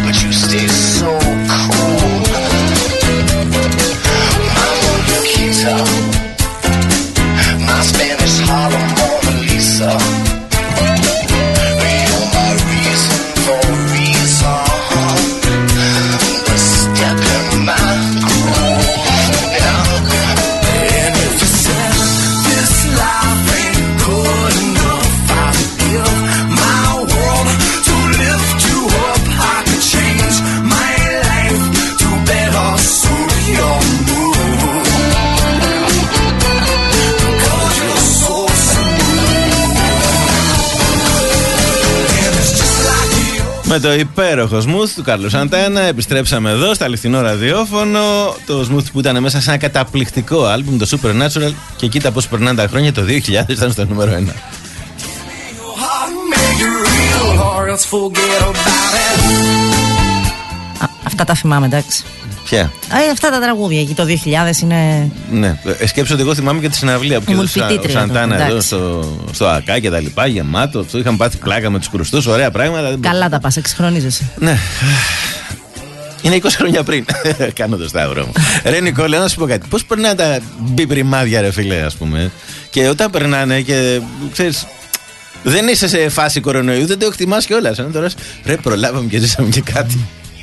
but you stay so cool. My Monaquita, my Spanish Harlem Mona Lisa. You're my reason for reason. The step in my groove. And if you said this life ain't good enough, I'd give my world to lift you up. I could change my life to better suit your mood. Because you're so smooth. And it's just like you. Με το υπέροχο smooth του Κάρλος Σαντάνα επιστρέψαμε εδώ στο αληθινό ραδιόφωνο. Το smooth που ήταν μέσα σε ένα καταπληκτικό άλμπουμ, το Supernatural. Και κοίτα πώς περνάνε τα χρόνια, το 2000 ήταν στο νούμερο 1. Αυτά τα θυμάμαι, εντάξει. Ποια? Αυτά τα τραγούδια εκεί το 2000 είναι. Ναι, σκέψω ότι εγώ θυμάμαι και τη συναυλία που είχε ο Σαντάνα εδώ στο ΑΚΑ και τα λοιπά, γεμάτο. Το είχαν πάθει πλάκα με τους κρουστούς, ωραία πράγματα. Καλά τα πας, εξυγχρονίζεσαι. Ναι. Είναι 20 χρόνια πριν. Κάνω το σταυρό μου. Ρε Νικόλα, να σου πω κάτι. Πώς περνάνε τα μπιπριμάδια, ρε φίλε, ας πούμε. Και όταν περνάνε και ξέρεις, δεν είσαι σε φάση κορονοϊού, δεν το εκτιμάς κιόλας. Τώρα ρε, προλάβαμε και ζήσαμε και κάτι.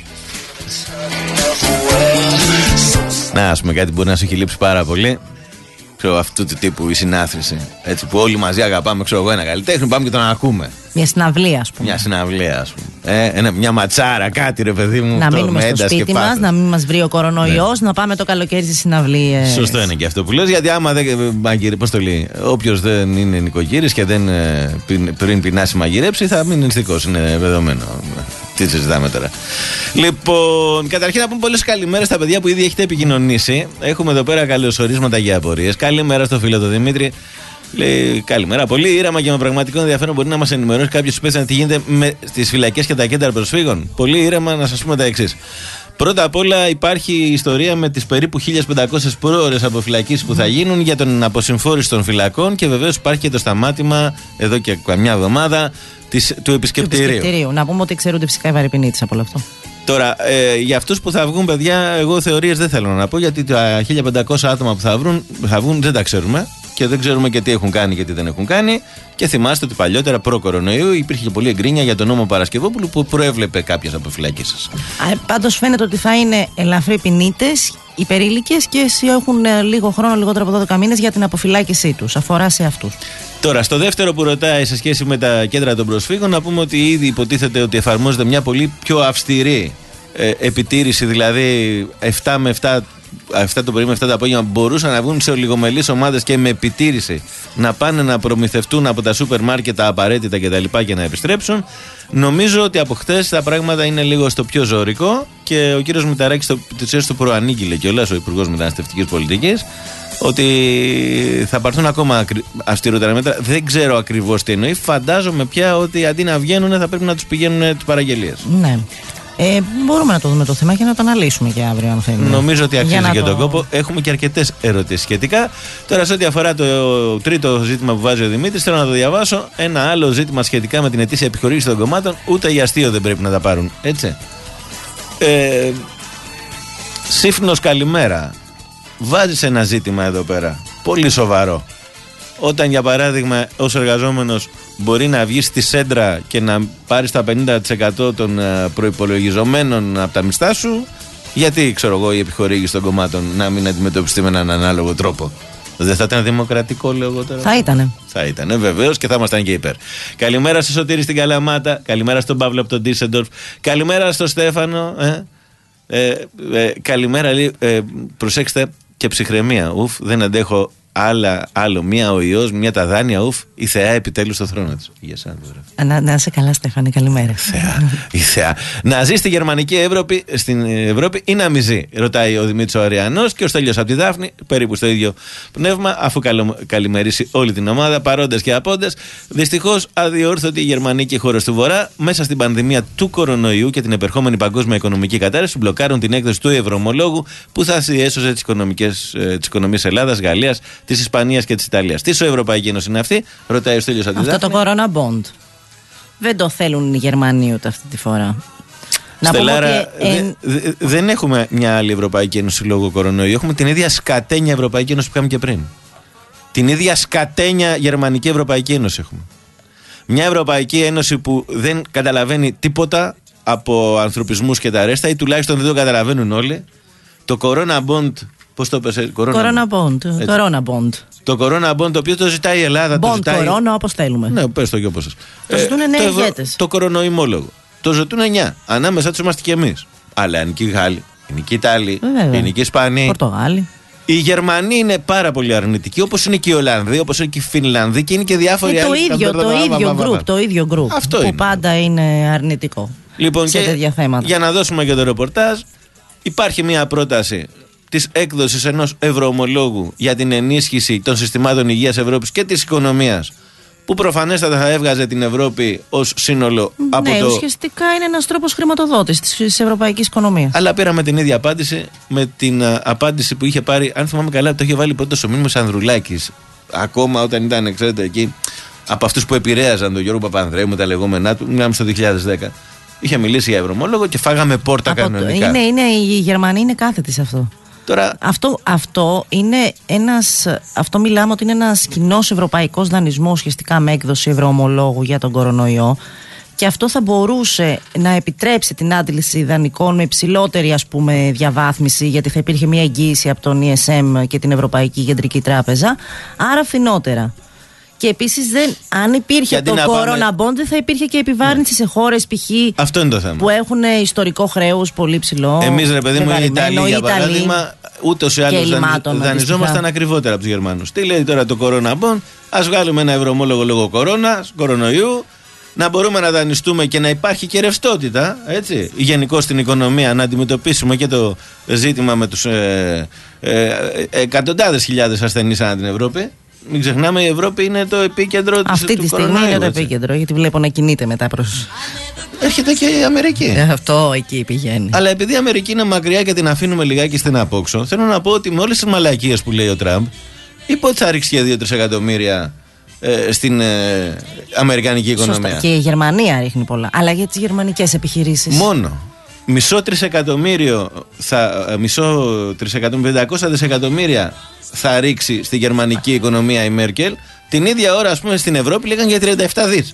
Να, ας πούμε κάτι που μπορεί να σου έχει λείψει πάρα πολύ. Ξέρω, αυτού του τύπου η συνάθρηση. Έτσι που όλοι μαζί αγαπάμε, ξέρω εγώ, ένα καλλιτέχνη, πάμε και τον ακούμε. Μια συναυλία, ας πούμε. Μια συναυλία, ας πούμε. Μια ματσάρα, κάτι ρε παιδί μου. Να μείνουμε στο σπίτι μας, να μην μας βρει ο κορονοϊός, να πάμε το καλοκαίρι στις συναυλίες. Σωστό είναι και αυτό που λες, γιατί άμα δεν. Πώς το λέει, όποιος δεν είναι νοικοκύρης και δεν πριν πεινάσει μαγειρέψει, θα μείνει νηστικός. Είναι δεδομένο. Τι συζητάμε τώρα. Λοιπόν, καταρχήν να πούμε πολλές καλημέρες στα παιδιά που ήδη έχετε επικοινωνήσει. Έχουμε εδώ πέρα καλωσορίσματα για απορίες. Καλημέρα στο φίλο του Δημήτρη. Λέει καλημέρα. Πολύ ήρεμα και με πραγματικό ενδιαφέρον μπορεί να μας ενημερώσει κάποιος υπεύθυνος τι γίνεται στις φυλακές και τα κέντρα προσφύγων. Πολύ ήρεμα να σας πούμε τα εξής. Πρώτα απ' όλα υπάρχει ιστορία με τις περίπου 1500 πρόωρες αποφυλακίσεις που θα γίνουν για την αποσυμφόρηση των φυλακών και βεβαίως υπάρχει και το σταμάτημα εδώ και καμιά εβδομάδα του επισκεπτηρίου. Να πούμε ότι εξαιρούνται φυσικά οι βαρυπινίτες από όλο αυτό. Τώρα, για αυτούς που θα βγουν, παιδιά, εγώ θεωρίες δεν θέλω να πω, γιατί τα 1500 άτομα που θα βγουν δεν τα ξέρουμε και δεν ξέρουμε και τι έχουν κάνει και τι δεν έχουν κάνει. Και θυμάστε ότι παλιότερα προ-κορονοϊού υπήρχε και πολλή εγκρίνια για τον νόμο Παρασκευόπουλου που προέβλεπε κάποιες αποφυλακίσεις. Πάντως φαίνεται ότι θα είναι ελαφροί ποινίτες, υπερήλικες και όσοι έχουν λίγο χρόνο, λιγότερο από 12 μήνες για την αποφυλάκησή τους. Αφορά σε αυτούς. Τώρα, στο δεύτερο που ρωτάει σε σχέση με τα κέντρα των προσφύγων, να πούμε ότι ήδη υποτίθεται ότι εφαρμόζεται μια πολύ πιο αυστηρή επιτήρηση, δηλαδή 7 με 7 το πρωί με 7 το απόγευμα μπορούσαν να βγουν σε ολιγομελείς ομάδες και με επιτήρηση να πάνε να προμηθευτούν από τα σούπερ μάρκετ τα απαραίτητα κτλ. Και να επιστρέψουν. Νομίζω ότι από χτες τα πράγματα είναι λίγο στο πιο ζωρικό και ο κύριος Μηταράκης το προανήγγειλε κιόλας, ο Υπουργός Μεταναστευτικής Πολιτικής, ότι θα πάρθουν ακόμα αυστηρότερα μέτρα. Δεν ξέρω ακριβώς τι εννοεί. Φαντάζομαι πια ότι αντί να βγαίνουν θα πρέπει να τους πηγαίνουν τις παραγγελίες. Ναι. Μπορούμε να το δούμε το θέμα και να το αναλύσουμε και αύριο, αν θέλουμε. Νομίζω ότι αξίζει και τον κόπο. Έχουμε και αρκετές ερωτήσεις σχετικά. Τώρα, σε ό,τι αφορά το τρίτο ζήτημα που βάζει ο Δημήτρης, θέλω να το διαβάσω. Ένα άλλο ζήτημα σχετικά με την ετήσια επιχορήγηση των κομμάτων. Ούτε οι αστείο δεν πρέπει να τα πάρουν. Έτσι. Σύφνος, καλημέρα. Βάζεις ένα ζήτημα εδώ πέρα. Πολύ σοβαρό. Όταν, για παράδειγμα, ως εργαζόμενος μπορεί να βγεις στη Σέντρα και να πάρεις τα 50% των προϋπολογιζομένων από τα μισθά σου, γιατί, ξέρω εγώ, η επιχορήγηση των κομμάτων να μην αντιμετωπιστεί με έναν ανάλογο τρόπο? Δεν θα ήταν δημοκρατικό, λέω εγώ τώρα? Θα ήτανε. Θα ήτανε, βεβαίως, και θα ήμασταν και υπέρ. Καλημέρα στο Σωτήρη στην Καλαμάτα. Καλημέρα στον Παύλο από τον Ντίσσεντορφ. Καλημέρα στο Στέφανο. Καλημέρα, προσέξτε, και ψυχραιμία. Ουφ, δεν αντέχω άλλο. Μία ο ιός, μία τα δάνεια. Ουφ, η Θεά επιτέλους στο θρόνο της. Για εσένα, να είσαι καλά, Στέφανη, καλημέρα. Η Θεά. Να ζει στη γερμανική Ευρώπη, στην Ευρώπη ή να μη ζει, ρωτάει ο Δημήτρης ο Αριανός, και ο Στέλιος από τη Δάφνη, περίπου στο ίδιο πνεύμα, αφού καλημερίσει όλη την ομάδα, παρόντες και απόντες. Δυστυχώς, αδιόρθωτοι οι Γερμανοί και οι χώρες του Βορρά, μέσα στην πανδημία του κορονοϊού και την επερχόμενη παγκόσμια οικονομική κατάρρευση, μπλοκάρουν την έκδοση του ευρωομολόγου που θα έσωσε τις οικονομίες Ελλάδας, Γαλλίας, της Ισπανίας και της Ιταλίας. Τι Ευρωπαϊκή Ένωση είναι αυτή, ρωτάει ο Στέλιος από τη Δάφνη. Αυτό το Corona Bond. Δεν το θέλουν οι Γερμανοί ούτε αυτή τη φορά. Να Στελάρα, πούμε ότι δεν έχουμε μια άλλη Ευρωπαϊκή Ένωση λόγω κορονοϊού. Έχουμε την ίδια σκατένια Ευρωπαϊκή Ένωση που είχαμε και πριν. Την ίδια σκατένια Γερμανική Ευρωπαϊκή Ένωση έχουμε. Μια Ευρωπαϊκή Ένωση που δεν καταλαβαίνει τίποτα από ανθρωπισμούς και τα ρέστα, ή τουλάχιστον δεν το καταλαβαίνουν όλοι. Το Corona Bond. Πώς το πες, Corona Bond. Το Corona Bond, το οποίο το ζητάει η Ελλάδα. Bond Corona, όπως θέλουμε. Ναι, πες το και όπως σας. Το ζητούν 9 ηγέτες. Το κορονοϊμόλογο. Το ζητούν 9. Ανάμεσά τους είμαστε κι εμείς. Αλλά είναι και οι Γάλλοι, είναι και οι Ιταλοί, είναι και οι Ισπανοί. Πορτογάλοι. Οι Γερμανοί είναι πάρα πολύ αρνητικοί, όπως είναι και οι Ολλανδοί, όπως είναι και οι Φινλανδοί και είναι και διάφοροι άλλοι. Το ίδιο γκρουπ. Αυτό που είναι. πάντα είναι αρνητικό. Λοιπόν, σε τέτοια θέματα. Για να δώσουμε και το ρεπορτάζ, υπάρχει μια πρόταση της έκδοσης ενός ευρωομολόγου για την ενίσχυση των συστημάτων υγείας Ευρώπης και της οικονομίας, που προφανέστατα θα έβγαζε την Ευρώπη ως σύνολο από ναι, το. Ουσιαστικά είναι ένας τρόπος χρηματοδότησης της ευρωπαϊκής οικονομίας. Αλλά πήραμε την ίδια απάντηση με την απάντηση που είχε πάρει, αν θυμάμαι καλά, το είχε βάλει πρώτος ο Μίμης Ανδρουλάκης. Ακόμα όταν ήταν, ξέρετε, εκεί, από αυτούς που επηρέαζαν τον Γιώργο Παπανδρέου με τα λεγόμενά του, μιλάμε στο 2010. Είχε μιλήσει για ευρωομόλογο και φάγαμε πόρτα κανονικά. Οι Γερμανοί είναι κάθετοι σε αυτό. Τώρα, αυτό μιλάμε ότι είναι ένας κοινός ευρωπαϊκός δανεισμός ουσιαστικά με έκδοση ευρωομολόγου για τον κορονοϊό, και αυτό θα μπορούσε να επιτρέψει την άντληση δανεικών με υψηλότερη, ας πούμε, διαβάθμιση, γιατί θα υπήρχε μια εγγύηση από τον ESM και την Ευρωπαϊκή Κεντρική Τράπεζα, άρα φθηνότερα. Και επίσης, αν υπήρχε το Corona Bond, δεν θα υπήρχε και επιβάρυνση σε χώρες π.χ. Αυτό είναι το θέμα. που έχουν ιστορικό χρέος πολύ ψηλό. Εμείς, ρε παιδί μου, οι Ιταλοί, για παράδειγμα, ούτως ή άλλως δανειζόμασταν ακριβότερα από τους Γερμανούς. Τι λέει τώρα το Corona Bond? Ας βγάλουμε ένα ευρωομόλογο λόγω κορονοϊού, να μπορούμε να δανειστούμε και να υπάρχει και ρευστότητα, έτσι, γενικώς στην οικονομία, να αντιμετωπίσουμε και το ζήτημα με τους εκατοντάδες χιλιάδες ασθενείς ανά την Ευρώπη. Μην ξεχνάμε, η Ευρώπη είναι το επίκεντρο της. Αυτή τη στιγμή είναι το επίκεντρο, γιατί βλέπω να κινείται μετά προς. Έρχεται και η Αμερική. Αυτό εκεί πηγαίνει. Αλλά επειδή η Αμερική είναι μακριά και την αφήνουμε λιγάκι στην απόξω, θέλω να πω ότι με όλες τις μαλακίες που λέει ο Τραμπ, είπε ότι θα ρίξει και 2-3 εκατομμύρια στην αμερικανική οικονομία. Σωστά. Και η Γερμανία ρίχνει πολλά. Αλλά για τις γερμανικές επιχειρήσεις. Μόνο. Μισό 500 δισεκατομμύρια θα ρίξει στη γερμανική οικονομία η Μέρκελ. Την ίδια ώρα, ας πούμε, στην Ευρώπη λέγαν για 37 δις.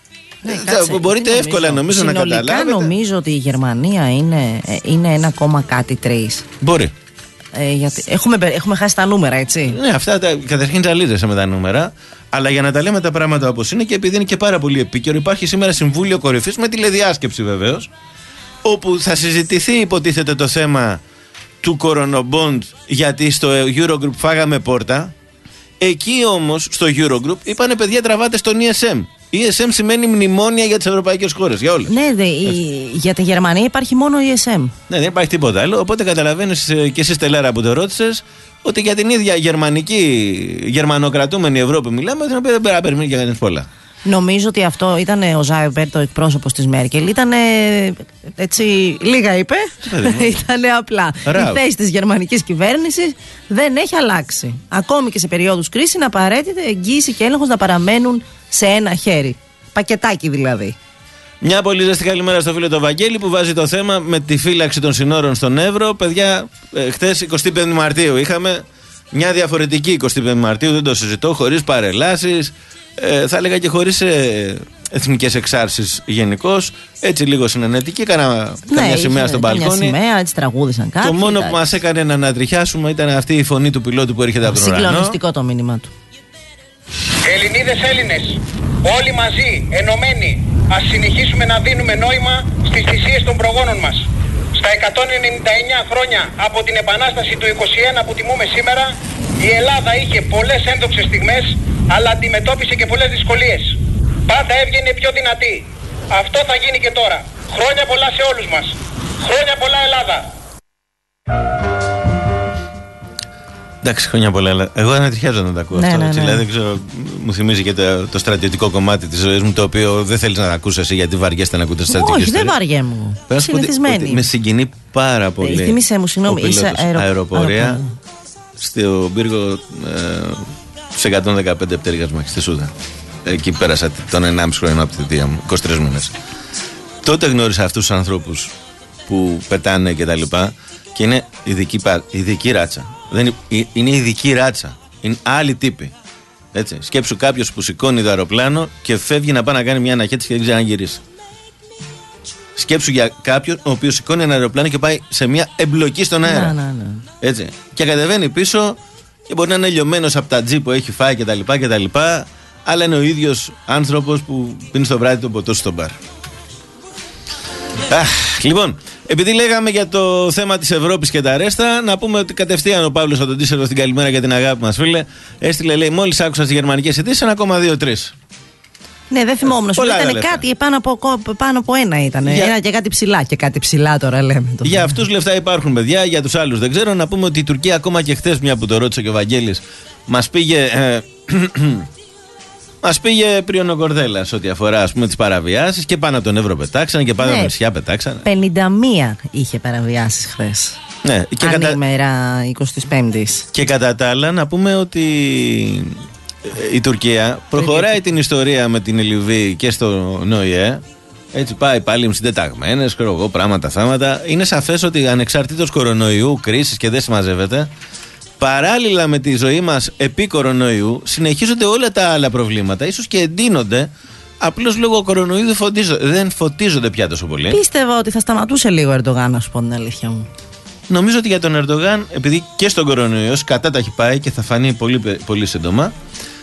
Μπορείτε εύκολα νομίζω να καταλάβετε. Συνολικά νομίζω ότι η Γερμανία είναι 1,3. Μπορεί. Γιατί έχουμε χάσει τα νούμερα, έτσι. Ναι, αυτά καταρχήν ζαλίζεσαι με τα νούμερα. Αλλά για να τα λέμε τα πράγματα όπως είναι, και επειδή είναι και πάρα πολύ επίκαιρο, υπάρχει σήμερα Συμβούλιο Κορυφής με τηλεδιάσκεψη βεβαίως, όπου θα συζητηθεί, υποτίθεται, το θέμα του Corona-Bond, γιατί στο Eurogroup φάγαμε πόρτα. Εκεί όμως στο Eurogroup είπανε, παιδιά, τραβάτε στον ESM. ESM σημαίνει μνημόνια για τις ευρωπαϊκές χώρες, για όλες. Ναι, για τη Γερμανία υπάρχει μόνο ESM. Ναι, δεν υπάρχει τίποτα άλλο. Οπότε καταλαβαίνεις και εσύ, Στελάρα, που το ρώτησες, ότι για την ίδια γερμανοκρατούμενη Ευρώπη μιλάμε, την οποία δεν πρέπει να περιμένει για κανείς πολλά. Νομίζω ότι αυτό ήταν ο Ζάιμπερ, το εκπρόσωπος της Μέρκελ. Ήταν έτσι, λίγα είπε. Ήταν απλά. Η θέση της γερμανικής κυβέρνησης δεν έχει αλλάξει. Ακόμη και σε περίοδους κρίσης είναι απαραίτητη εγγύηση και έλεγχος να παραμένουν σε ένα χέρι. Πακετάκι δηλαδή. Μια πολύ ζεστή καλημέρα στο φίλο το Βαγγέλη, που βάζει το θέμα με τη φύλαξη των συνόρων στον Εύρο. Παιδιά, χτες 25 Μαρτίου είχαμε μια διαφορετική 25 Μαρτίου, δεν το συζητώ, χωρίς παρελάσεις. Θα έλεγα και χωρίς εθνικές εξάρσεις γενικώς. Έτσι λίγο συνενετική. Καμιά σημαία στο μπαλκόνι. Σημαία, έτσι τραγούδισαν κάποιοι. Το μόνο που μας έκανε να ανατριχιάσουμε ήταν αυτή η φωνή του πιλότου που έρχεται από τον ουρανό. Συγκλονιστικό το μήνυμα του. Ελληνίδες, Έλληνες, όλοι μαζί, ενωμένοι, ας συνεχίσουμε να δίνουμε νόημα στις θυσίες των προγόνων μας. Στα 199 χρόνια από την Επανάσταση του 21 που τιμούμε σήμερα, η Ελλάδα είχε πολλές ένδοξες στιγμές, αλλά αντιμετώπισε και πολλές δυσκολίες. Πάντα έβγαινε πιο δυνατή. Αυτό θα γίνει και τώρα. Χρόνια πολλά σε όλους μας. Χρόνια πολλά, Ελλάδα. Εντάξει, χρόνια πολλά, Ελλάδα. Εγώ ανατριχιάζω να τα ακούω αυτό. Ναι. Δηλαδή, ξέρω, μου θυμίζει και το στρατιωτικό κομμάτι της ζωής μου, το οποίο δεν θέλεις να τα ακούσεις εσύ, γιατί βαριέσαι να ακούτε στρατιωτικές. Όχι, δεν βαριέμαι. Συνηθισμένη. Με συγκινεί πάρα πολύ. Θύμισε μου, συγγνώμη, είσαι αεροπορία στον πύργο σε 115 πτέρυγας μάχης στη Σούδα. Εκεί πέρασα τον 1,5 χρόνο από τη θητεία μου, 23 μήνες. Τότε γνώρισα αυτούς τους ανθρώπους που πετάνε και τα λοιπά. Και είναι ειδική ράτσα. Είναι ειδική ράτσα. Είναι άλλοι τύποι. Έτσι. Σκέψου κάποιος που σηκώνει το αεροπλάνο και φεύγει να πάει να κάνει μια αναχέτηση και δεν ξέρει να γυρίσει. Σκέψου για κάποιον ο οποίος σηκώνει ένα αεροπλάνο και πάει σε μια εμπλοκή στον αέρα. Ναι. Έτσι. Και κατεβαίνει πίσω και μπορεί να είναι λιωμένος από τα τζι που έχει φάει κτλ. Αλλά είναι ο ίδιος άνθρωπος που πίνει στο βράδυ το ποτό στο μπαρ. Λοιπόν, επειδή λέγαμε για το θέμα της Ευρώπης και τα ρέστα, να πούμε ότι κατευθείαν ο Παύλος από τον Τίσσερβο στην καλημέρα για την αγάπη μας, φίλε. Έστειλε, λέει, μόλις άκουσα στις γερμανικές ειδήσεις 1,23. Ναι, δεν θυμόμουν. Ήταν κάτι πάνω από ένα ήταν. Ένα και κάτι ψηλά. Και κάτι ψηλά τώρα λέμε. Για αυτούς λεφτά υπάρχουν, παιδιά. Για τους άλλους δεν ξέρω. Να πούμε ότι η Τουρκία, ακόμα και χθες, μια που το ρώτησε και ο Βαγγέλης, μας πήγε πριονοκορδέλα ό,τι αφορά, ας πούμε, τις παραβιάσεις και πάνω από τον Εύρο πετάξανε και πάνω από τα νησιά πετάξανε. 51 είχε παραβιάσεις χθες. Ναι, και ημέρα 25ης. Και κατά τα άλλα, να πούμε ότι η Τουρκία προχωράει την ιστορία με την Λιβύη και στο ΝΟΙΕ. Έτσι πάει πάλι συντεταγμένες, πράγματα, θάματα. Είναι σαφές ότι ανεξαρτήτως κορονοϊού, κρίσης και δεν συμμαζεύεται, παράλληλα με τη ζωή μας επί κορονοϊού, συνεχίζονται όλα τα άλλα προβλήματα. Ίσως και εντείνονται. Απλώς λόγω κορονοϊού δεν φωτίζονται πια τόσο πολύ. Πίστευα ότι θα σταματούσε λίγο ο Ερντογάν, να σου πω την αλήθεια μου. Νομίζω ότι για τον Ερντογάν, επειδή και στον κορονοϊό κατά τα έχει πάει και θα φανεί πολύ, πολύ σύντομα,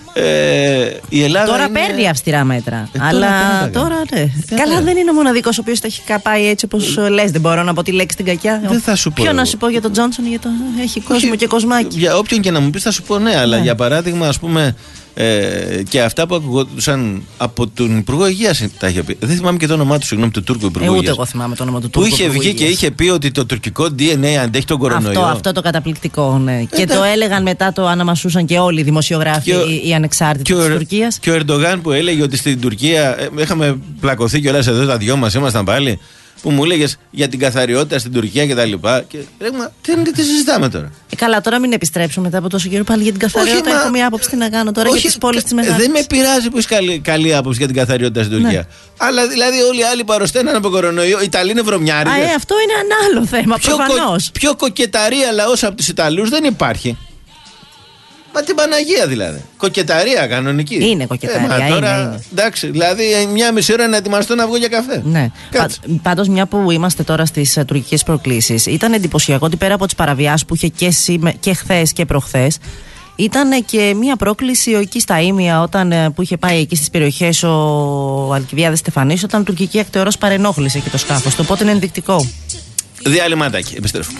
η Ελλάδα τώρα είναι... παίρνει αυστηρά μέτρα. Αλλά τώρα ναι. Καλά, δεν είναι ο μοναδικός ο οποίος τα έχει πάει έτσι όπως λες. Δεν μπορώ να πω τη λέξη την κακιά. Δεν θα σου πω. Ποιο να σου πω για τον Τζόνσον, έχει κόσμο και κοσμάκι. Για όποιον και να μου πεις θα σου πω ναι, αλλά για παράδειγμα, ας πούμε, και αυτά που ακουγόντουσαν από τον Υπουργό Υγείας τα είχε πει. Δεν θυμάμαι και το όνομά του, συγγνώμη, του Τούρκου Υπουργού Υγείας. Ούτε εγώ θυμάμαι το όνομα του Τούρκου. Που είχε βγει και είχε πει ότι το τουρκικό DNA αντέχει τον κορονοϊό. Αυτό το καταπληκτικό, ναι. Και το έλεγαν μετά, το αναμασούσαν και όλοι οι δημοσιογράφοι, οι ανεξάρτητοι της Τουρκίας. Και ο Ερντογάν που έλεγε ότι στην Τουρκία είχαμε πλακωθεί κιόλας εδώ τα δυο μας, ήμασταν πάλι. Που μου έλεγες για την καθαριότητα στην Τουρκία και τα λοιπά. Και λέγμα, τι συζητάμε τώρα. Καλά, τώρα μην επιστρέψω μετά από τόσο καιρό πάλι για την καθαριότητα. Έχω μια άποψη τι να κάνω τώρα για τις πόλεις της μεγάλης. Δεν με πειράζει που έχει καλή άποψη για την καθαριότητα στην Τουρκία. Ναι. Αλλά δηλαδή όλοι οι άλλοι παροσταίναν από κορονοϊό. Οι Ιταλοί είναι βρωμιάριδες. Αυτό είναι ένα άλλο θέμα, προφανώς. Πιο κοκεταρία λαός από τους Ιταλούς δεν υπάρχει. Μα την Παναγία δηλαδή. Κοκεταρία κανονική. Είναι κοκεταρία. Είναι. Εντάξει, δηλαδή μια μισή ώρα να ετοιμαστώ να βγω για καφέ. Ναι. Πάντως, μια που είμαστε τώρα στις τουρκικές προκλήσεις, ήταν εντυπωσιακό ότι πέρα από τις παραβιάσεις που είχε και χθες και προχθές, ήταν και μια πρόκληση εκεί στα Ήμια, που είχε πάει εκεί στις περιοχές ο Αλκιβιάδης Στεφανής, όταν τουρκική ακτεωρός παρενόχλησε και το σκάφος του. Οπότε είναι ενδεικτικό. Διαλυμάτακι, επιστρέφουμε.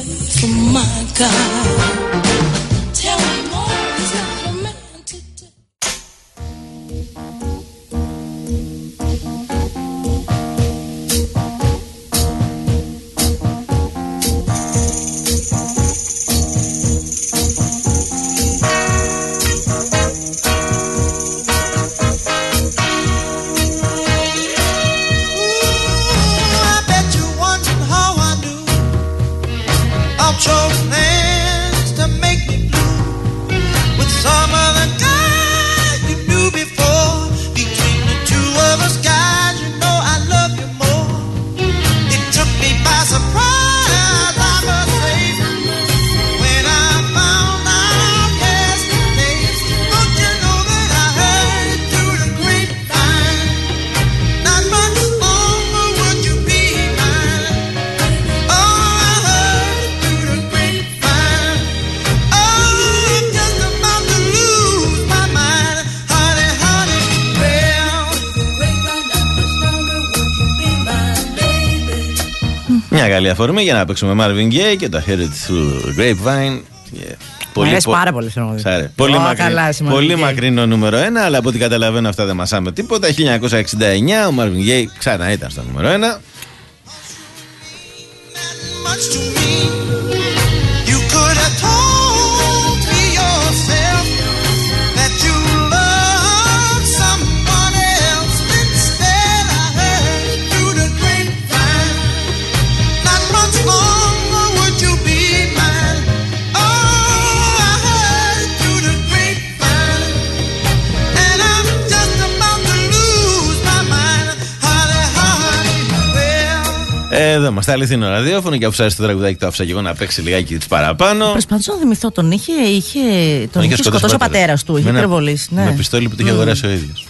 Μια καλή αφορμή για να παίξουμε Marvin Gaye και το Hear It Through the Grapevine. Μου αρέσει πάρα πολύ. Πολύ μακρινό νούμερο 1, αλλά από ό,τι καταλαβαίνω αυτά δεν μασάμε τίποτα. 1969 ο Marvin Gaye ξανά ήταν στο νούμερο 1. εδώ είμαστε. Αληθινό ραδιόφωνο και αφού σας άρεσε το τραγουδάκι, το άφησα και εγώ να παίξει λιγάκι της παραπάνω. Προσπαθούσα να θυμηθώ, τον είχε σκοτώσει ο πατέρας του. Είχε πυροβολήσει. Ναι. Με πιστόλι που του είχε αγοράσει ο ίδιος.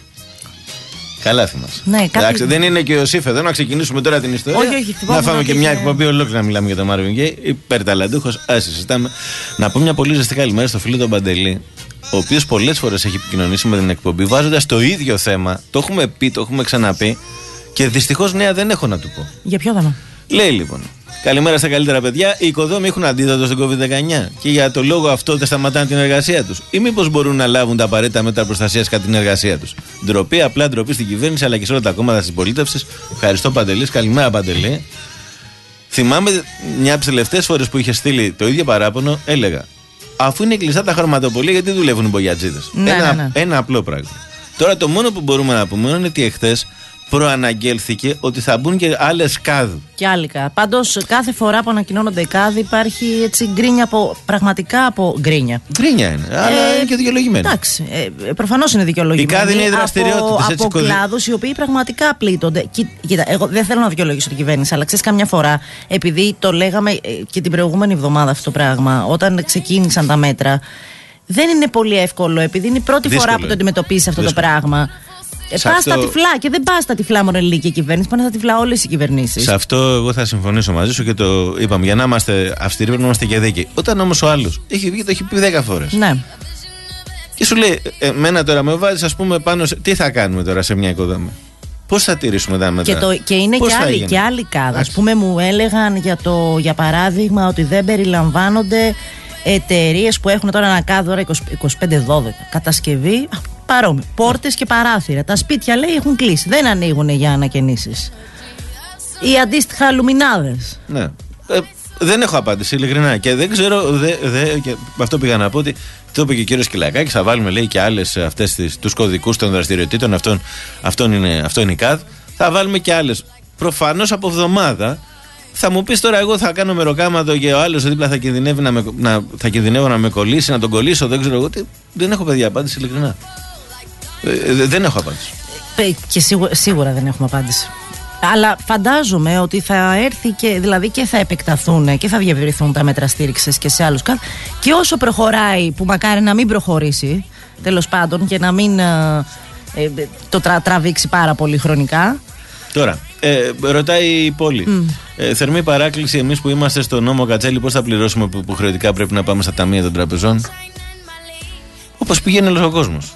Καλά θυμάσαι. Ναι, εντάξει, δεν είναι και ο Σίφ εδώ να ξεκινήσουμε τώρα την ιστορία. Όχι, να φάμε και μια εκπομπή ολόκληρη να μιλάμε για τον Marvin Gaye. Υπερταλαντούχος. Ας συζητάμε. Να πω μια πολύ ζεστή καλημέρα στο φίλο τον Παντελή, ο οποίος πολλές φορές έχει επικοινωνήσει με την εκπομπή βάζοντας το ίδιο θέμα. Το έχουμε πει, το έχουμε ξαναπεί και δυστυχώς νέα δεν έχω να του πω. Για ποιο θέμα? Λέει λοιπόν: καλημέρα στα καλύτερα παιδιά. Οι οικοδόμοι έχουν αντίδοτο στην COVID-19 και για το λόγο αυτό δεν σταματάνε την εργασία τους. Ή μήπως μπορούν να λάβουν τα απαραίτητα μέτρα προστασίας κατά την εργασία τους? Ντροπή, απλά ντροπή στην κυβέρνηση αλλά και σε όλα τα κόμματα της πολίτευσης. Ευχαριστώ Παντελής. Καλημέρα Παντελή. Θυμάμαι μια από τις τελευταίες φορές που είχε στείλει το ίδιο παράπονο, έλεγα: αφού είναι κλειστά τα χαρματοπολία, γιατί δουλεύουν οι μπογιατζίδες? Ένα απλό πράγμα. Τώρα το μόνο που μπορούμε να πούμε είναι ότι εχθές προαναγγέλθηκε ότι θα μπουν και άλλες ΚΑΔ. Και άλλοι ΚΑΔ. Πάντως κάθε φορά που ανακοινώνονται οι ΚΑΔ υπάρχει έτσι γκρίνια πραγματικά από γκρίνια. Γκρίνια είναι, αλλά είναι και δικαιολογημένη. Εντάξει, προφανώς είναι δικαιολογημένη. Η ΚΑΔ είναι οι δραστηριότητες. Από κλάδους οι οποίοι πραγματικά πλήττονται. Κοίτα, εγώ δεν θέλω να δικαιολογήσω την κυβέρνηση, αλλά ξέρεις, καμιά φορά, επειδή το λέγαμε και την προηγούμενη εβδομάδα αυτό το πράγμα, όταν ξεκίνησαν τα μέτρα, δεν είναι πολύ εύκολο, επειδή είναι η πρώτη φορά που το αντιμετωπίζει αυτό το πράγμα. Πας στα τυφλά και δεν πας στα τυφλά μόνο ελληνική κυβέρνηση, πάνε στα τυφλά όλες οι κυβερνήσεις. Σε αυτό εγώ θα συμφωνήσω μαζί σου και το είπαμε. Για να είμαστε αυστηροί πρέπει να είμαστε και δίκαιοι. Όταν όμως ο άλλος έχει βγει, το έχει πει 10 φορές. Ναι. Και σου λέει, εμένα τώρα με βάζεις, ας πούμε, πάνω σε. Τι θα κάνουμε τώρα σε μια οικοδομή? Πώς θα τηρήσουμε τα μέτρα? Και είναι και άλλοι ΚΑΔ. Ας πούμε, μου έλεγαν για παράδειγμα ότι δεν περιλαμβάνονται εταιρείες που έχουν τώρα ένα ΚΑΔ ώρα 25-12. Κατασκευή. Παρόμοιο. Πόρτες και παράθυρα. Τα σπίτια, λέει, έχουν κλείσει. Δεν ανοίγουν για ανακαινήσεις. Ή αντίστοιχα λουμινάδες. Ναι. Δεν έχω απάντηση, ειλικρινά. Και δεν ξέρω. Και αυτό πήγα να πω ότι. Το είπε και ο κύριος Κυλακάκης. Θα βάλουμε, λέει, και άλλες τους κωδικούς των δραστηριοτήτων. Αυτό είναι η ΚΑΔ. Θα βάλουμε και άλλες. Προφανώς από εβδομάδα. Θα μου πεις τώρα, εγώ θα κάνω μεροκάματο και ο άλλος δίπλα θα κινδυνεύω να με κολλήσει, να τον κολλήσω. Δεν ξέρω εγώ. Δεν έχω, παιδιά, απάντηση, ειλικρινά. Δεν έχω απάντηση. Και σίγουρα δεν έχουμε απάντηση. Αλλά φαντάζομαι ότι θα έρθει και θα επεκταθούν και θα διευρυθούν τα μέτρα στήριξης και σε άλλους. Και όσο προχωράει, που μακάρι να μην προχωρήσει, τέλος πάντων, και να μην το τραβήξει πάρα πολύ χρονικά. Τώρα, ρωτάει η πόλη. Θερμή παράκληση, εμείς που είμαστε στο νόμο Κατσέλη, πώς θα πληρώσουμε που υποχρεωτικά πρέπει να πάμε στα ταμεία των τραπεζών? Όπως πηγαίνει όλος ο κόσμος.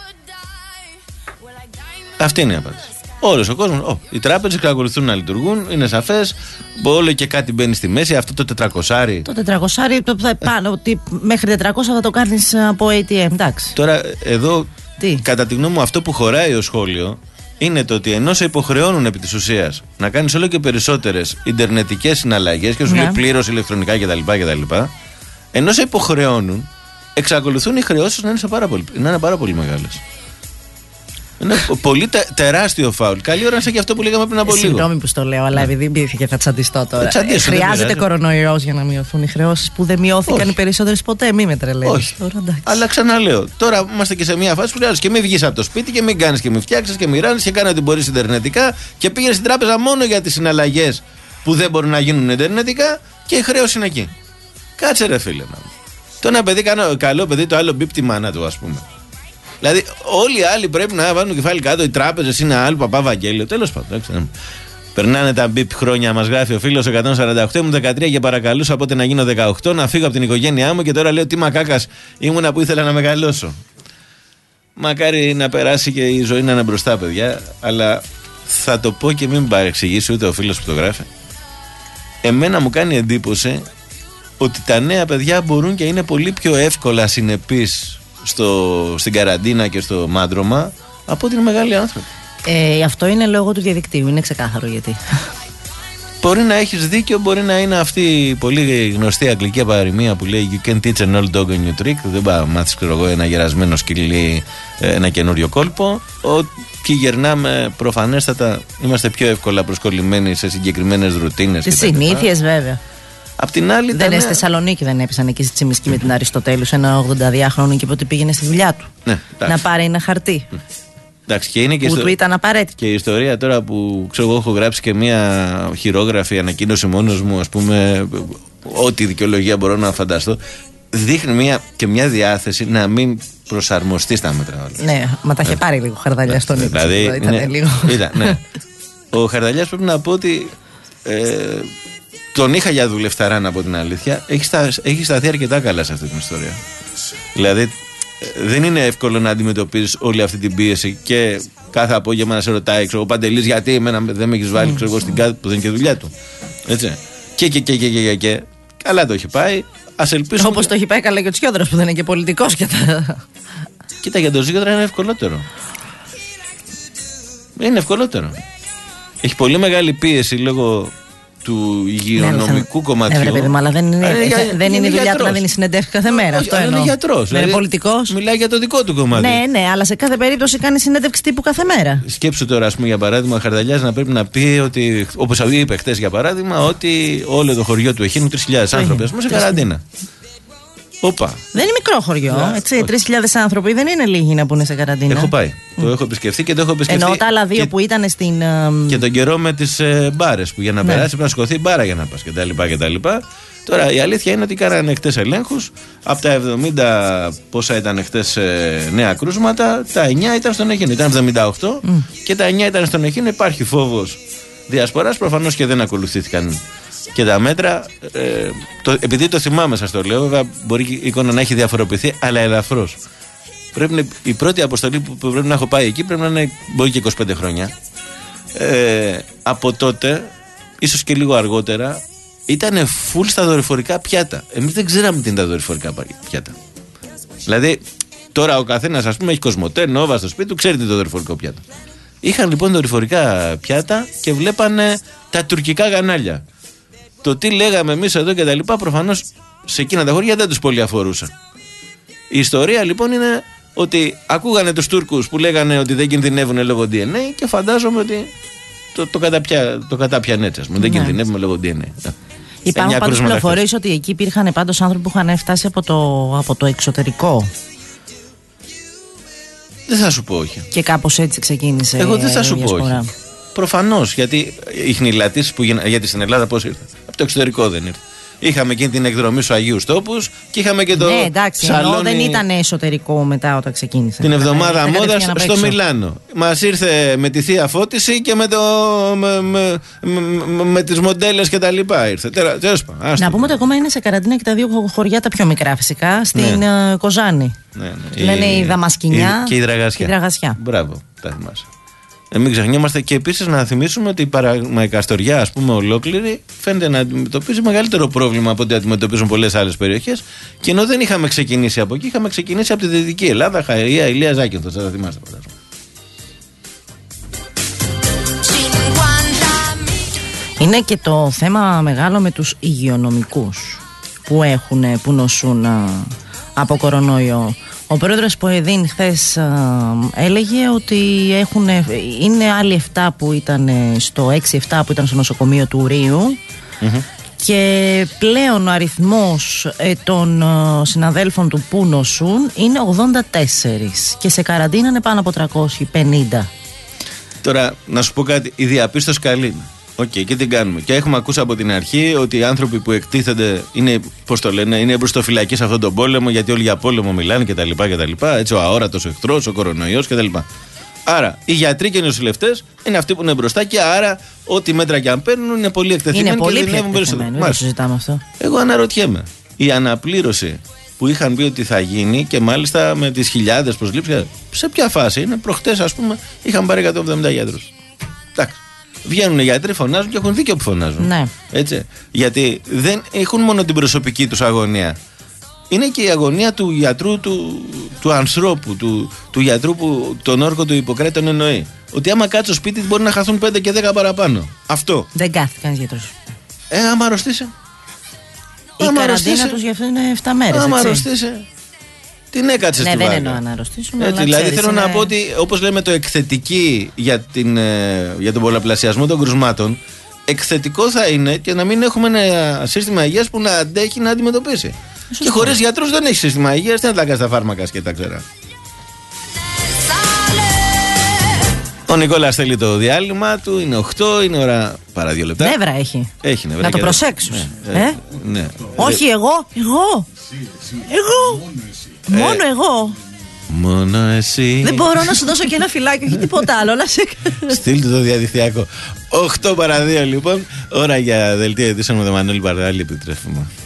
Αυτή είναι η απάντηση. Όλος ο κόσμος. Οι τράπεζες εξακολουθούν να λειτουργούν, είναι σαφές. Όλο και κάτι μπαίνει στη μέση. Αυτό το 400. Το 400 πάνω, ότι μέχρι 400 θα το κάνεις από ATM, εντάξει. Τώρα, εδώ, κατά τη γνώμη μου, αυτό που χωράει ως σχόλιο είναι το ότι ενώ σε υποχρεώνουν επί της ουσίας να κάνεις όλο και περισσότερες ιντερνετικές συναλλαγές και σου λέει πλήρως ηλεκτρονικά κτλ. Ενώ σε υποχρεώνουν, εξακολουθούν οι χρεώσεις να είναι πάρα πολύ μεγάλες. Είναι πολύ τεράστιο φάουλ. Καλή ώρα να σε και αυτό που λέγαμε πριν από λίγο. Συγγνώμη που στο λέω, αλλά επειδή μπήθηκε θα τσαντιστώ τώρα. Χρειάζεται κορονοϊός για να μειωθούν οι χρεώσεις που δεν μειώθηκαν οι περισσότερες ποτέ. Μη με τρελαίνεις. Αλλά ξαναλέω, τώρα είμαστε και σε μια φάση που χρειάζεται και μην βγεις από το σπίτι και μην κάνεις και μην φτιάξεις και μην ράνεις και κάνε ό,τι μπορείς ιντερνετικά και πήγαινε στην τράπεζα μόνο για τις συναλλαγές που δεν μπορούν να γίνουν ιντερνετικά και η χρέωση είναι εκεί. Κάτσε ρε φίλε μου. Το ένα παιδί καλό παιδί, το άλλο μπίπ τη μάνα του, ας πούμε. Δηλαδή, όλοι οι άλλοι πρέπει να βάλουν το κεφάλι κάτω. Οι τράπεζες είναι άλλο, παπά Βαγγέλιο. Τέλος πάντων. Περνάνε τα μπιπ χρόνια, μας γράφει ο φίλος 148. Ήμουν 13 και παρακαλούσα πότε να γίνω 18, να φύγω από την οικογένειά μου και τώρα λέω τι μακάκας ήμουνα που ήθελα να μεγαλώσω. Μακάρι να περάσει και η ζωή να είναι μπροστά, παιδιά. Αλλά θα το πω και μην παρεξηγήσει ούτε ο φίλος που το γράφει. Εμένα μου κάνει εντύπωση ότι τα νέα παιδιά μπορούν και είναι πολύ πιο εύκολα συνεπείς στην καραντίνα και στο μάντρωμα από ότι είναι μεγάλοι άνθρωποι. Αυτό είναι λόγω του διαδικτύου, είναι ξεκάθαρο γιατί. Μπορεί να έχεις δίκιο, μπορεί να είναι αυτή η πολύ γνωστή αγγλική παροιμία που λέει You can teach an old dog a new trick. Δεν πάει να μάθεις ένα γερασμένο σκυλί ένα καινούριο κόλπο. Ότι γερνάμε προφανέστατα, είμαστε πιο εύκολα προσκολλημένοι σε συγκεκριμένες ρουτίνες. Τις συνήθειες βέβαια. Απ' την άλλη, δεν είναι στη Θεσσαλονίκη, δεν έπεσαν εκεί στη Τσιμισκή με την Αριστοτέλους ένα 82χρονο και είπε ότι πήγαινε στη δουλειά του. Ναι, να πάρει ένα χαρτί. Εντάξει, και είναι και που του ήταν απαραίτητο. Και η ιστορία τώρα που ξέρω εγώ, έχω γράψει και μια χειρόγραφη ανακοίνωση μόνος μου, ας πούμε, ό,τι δικαιολογία μπορώ να φανταστώ. Δείχνει μια διάθεση να μην προσαρμοστεί στα μέτρα όλα. Ναι, μα τα είχε πάρει λίγο Χαρδαλιά στον Νίκο. Δηλαδή, ήταν λίγο. Ναι. Ο Χαρδαλιάς πρέπει να πω ότι τον είχα για δουλευταρά, να πω την αλήθεια. Έχει σταθεί αρκετά καλά σε αυτή την ιστορία. Δηλαδή, δεν είναι εύκολο να αντιμετωπίζεις όλη αυτή την πίεση και κάθε απόγευμα να σε ρωτάει, ξέρω, Παντελής, γιατί εμένα δεν με έχεις βάλει, ξέρω, στην κάτω που δεν είναι και δουλειά του. Έτσι. Και. Καλά το έχει πάει. Ας ελπίσουμε. Όπως το έχει πάει καλά και ο Τσιόδρας που δεν είναι και πολιτικός και τα. Κοίτα, για τον Τσιόδρα είναι ευκολότερο. Είναι ευκολότερο. Έχει πολύ μεγάλη πίεση λόγω του υγειονομικού κομματιού. Παιδί μου, αλλά δεν είναι η δουλειά του να δίνει συνεντεύξεις κάθε μέρα. Αυτό εννοώ. Είναι γιατρός. Δεν είναι πολιτικός. Μιλάει για το δικό του κομμάτι. Ναι, αλλά σε κάθε περίπτωση κάνει συνέντευξη τύπου κάθε μέρα. Σκέψου τώρα, ας πούμε, για παράδειγμα, ο Χαρδαλιάς να πρέπει να πει ότι, όπως είπε χτες για παράδειγμα, ότι όλο το χωριό του έχει 3.000 άνθρωποι, ας πούμε, σε καραντίνα. Όπα. Δεν είναι μικρό χωριό. 3.000 άνθρωποι δεν είναι λίγοι να πούνε σε καραντίνα. Έχω πάει. Το έχω επισκεφθεί και το έχω επισκεφθεί. Ενώ τα άλλα δύο που ήταν στην. Και τον καιρό με τις μπάρες που για να περάσει πρέπει να σηκωθεί μπάρα για να πας κτλ. Τώρα η αλήθεια είναι ότι κάνανε χτες ελέγχους. Από τα 70 πόσα ήταν χτες νέα κρούσματα, τα 9 ήταν στον Αιγίνο. Ήταν 78 και τα 9 ήταν στον Αιγίνο. Υπάρχει φόβος διασποράς. Προφανώς και δεν ακολουθήθηκαν και τα μέτρα. Επειδή το θυμάμαι, σας το λέω, βέβαια μπορεί η εικόνα να έχει διαφοροποιηθεί, αλλά ελαφρώς. Η πρώτη αποστολή που πρέπει να έχω πάει εκεί πρέπει να είναι μπορεί και 25 χρόνια. Από τότε, ίσως και λίγο αργότερα, ήταν full στα δορυφορικά πιάτα. Εμείς δεν ξέραμε τι είναι τα δορυφορικά πιάτα. Δηλαδή, τώρα ο καθένας, ας πούμε, έχει Κοσμοτέ, Νόβα στο σπίτι του, ξέρει τι είναι το δορυφορικό πιάτο. Είχαν λοιπόν δορυφορικά πιάτα και βλέπανε τα τουρκικά κανάλια. Το τι λέγαμε εμείς εδώ και τα λοιπά, προφανώς σε εκείνα τα χωριά δεν τους πολύ αφορούσαν. Η ιστορία λοιπόν είναι ότι ακούγανε τους Τούρκους που λέγανε ότι δεν κινδυνεύουν λόγω DNA και φαντάζομαι ότι το κατάπιαν έτσι, δεν κινδυνεύουμε λόγω DNA. Υπάρχουν πάντως πληροφορίες ότι εκεί υπήρχαν πάντως άνθρωποι που είχαν φτάσει από το εξωτερικό. Δεν θα σου πω όχι. Και κάπως έτσι ξεκίνησε. Εγώ δεν θα σου πω όχι. Προφανώς, γιατί οι χνηλατήσεις που γιατί στην Ελλάδα πώς ήρθαν. Από το εξωτερικό δεν ήρθαν. Είχαμε εκείνη την εκδρομή στους Αγίους Τόπους και είχαμε και το. Ναι, εντάξει, σαλόνι... ενώ δεν ήταν εσωτερικό μετά όταν ξεκίνησε. Την εβδομάδα μόδας στο Μιλάνο. Μας ήρθε με τη θεία φώτιση και με τις μοντέλες και τα λοιπά ήρθε. Να πούμε ότι ακόμα είναι σε καραντίνα και τα δύο χωριά τα πιο μικρά φυσικά. Στην Κοζάνη. Ναι. Λένε η Δαμασκηνιά και η Δραγασιά. Μπράβο, τα θυμάσαι. Μην ξεχνιόμαστε και επίσης να θυμίσουμε ότι η Παραμαϊκαστοριά, ας πούμε, ολόκληρη φαίνεται να αντιμετωπίζει μεγαλύτερο πρόβλημα από ό,τι αντιμετωπίζουν πολλές άλλες περιοχές. Και ενώ δεν είχαμε ξεκινήσει από εκεί, είχαμε ξεκινήσει από τη Δυτική Ελλάδα, Χαϊρία, Ηλία, Ζάκυνθο. Θα τα θυμάστε, φαντάζομαι. Είναι και το θέμα μεγάλο με τους υγειονομικούς που νοσούν από κορονοϊό. Ο πρόεδρος Ποεδίν χθες έλεγε ότι είναι άλλοι 7 που ήταν στο 6-7 που ήταν στο νοσοκομείο του Ρείου και πλέον ο αριθμός των συναδέλφων του που νοσούν είναι 84 και σε καραντίνα είναι πάνω από 350. Τώρα να σου πω κάτι, η διαπίστωση καλή είναι. Οκ, και τι κάνουμε. Και έχουμε ακούσει από την αρχή ότι οι άνθρωποι που εκτίθενται είναι, πώς το λένε, είναι μπροστοφυλακοί σε αυτόν τον πόλεμο, γιατί όλοι για πόλεμο μιλάνε κτλ. Έτσι, ο αόρατος εχθρός, ο κορονοϊός κτλ. Άρα, οι γιατροί και οι νοσηλευτές είναι αυτοί που είναι μπροστά και άρα, ό,τι μέτρα και αν παίρνουν είναι πολύ εκτεθειμένοι και δυνεύουν περισσότερο. Δεν το συζητάμε αυτό. Εγώ αναρωτιέμαι. Η αναπλήρωση που είχαν πει ότι θα γίνει και μάλιστα με τις χιλιάδες προσλήψεις, σε ποια φάση είναι? Προχτές, ας πούμε, είχαν πάρει 170 γιατρούς. Εντάξει. Βγαίνουν οι γιατροί, φωνάζουν και έχουν δίκιο που φωνάζουν. Ναι. Έτσι. Γιατί δεν έχουν μόνο την προσωπική τους αγωνία. Είναι και η αγωνία του γιατρού, του ανθρώπου, του γιατρού που τον όρκο του Ιπποκράτη τον εννοεί. Ότι άμα κάτσει στο σπίτι μπορεί να χαθούν 5 και 10 παραπάνω. Αυτό. Δεν κάθεται κανείς γιατρός. Άμα αρρωστήσει. Η καραντίνα τους γι' αυτό είναι 7 μέρες. Άμα αρρωστήσει. Την έκατσε στη βάρκα. Ναι, δεν εννοώ να αρρωστήσουν. Δηλαδή θέλω να πω ότι όπως λέμε το εκθετική για τον πολλαπλασιασμό των κρουσμάτων, εκθετικό θα είναι και να μην έχουμε ένα σύστημα υγείας που να αντέχει να αντιμετωπίσει. Και χωρίς γιατρούς δεν έχει σύστημα υγείας, δεν θα τα κάνει τα φάρμακα και τα ξέρα. Ο Νικόλας θέλει το διάλειμμα του, είναι 8, είναι ώρα παρά 2 λεπτά. Νεύρα έχει. Έχει νεύρα. Να το προσέξεις. Ναι. Όχι εγώ. Μόνο εγώ. Μόνο εσύ. Δεν μπορώ να σου δώσω και ένα φυλάκι, όχι τίποτα άλλο. Στείλτε το διαδικτυακό. 8 παρά 2 λοιπόν. Ώρα για δελτίο ειδήσεων με τον Μανώλη Παρδάλη. Επιτρέφουμε.